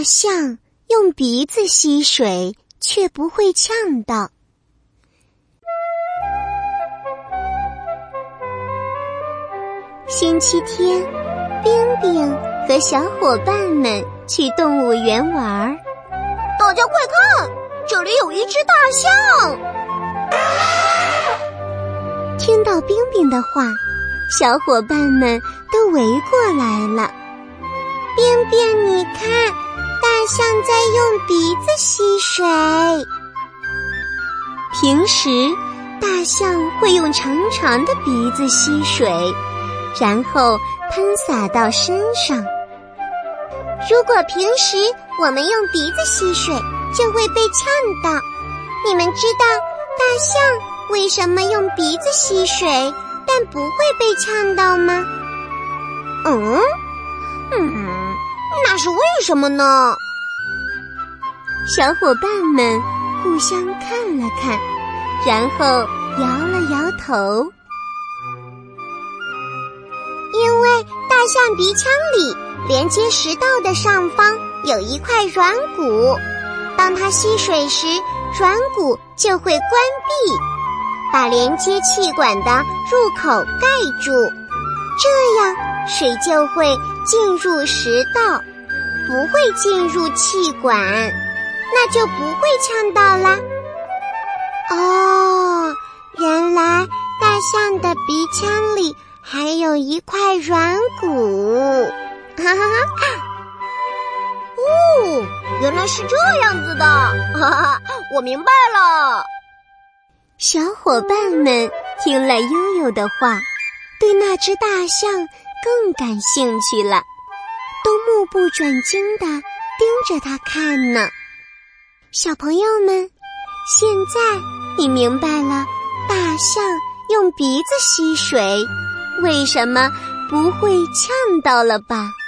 象用鼻子吸水，却不会呛到。星期天，冰冰和小伙伴们去动物园玩。 大家快看，这里有一只大象！ 听到冰冰的话，小伙伴们都围过来了。 冰冰，你看，大象在用鼻子吸水。 平时，大象会用长长的鼻子吸水，然后喷洒到身上。 如果平时我们用鼻子吸水，就会被呛到。你们知道大象为什么用鼻子吸水，但不会被呛到吗？那是为什么呢？ 小伙伴们互相看了看，然后摇了摇头。 因为大象鼻腔里连接食道的上方有一块软骨，当它吸水时，软骨就会关闭，把连接气管的入口盖住，这样水就会进入食道，不会进入气管，那就不会呛到啦。哦，原来大象的鼻腔里还有一块软骨，哈哈哈！哦，原来是这样子的，哈哈，我明白了。 小伙伴们听了悠悠的话，对那只大象更感兴趣了，都目不转睛地盯着它看呢。小朋友们，现在你明白了大象用鼻子吸水为什么不会呛到了吧？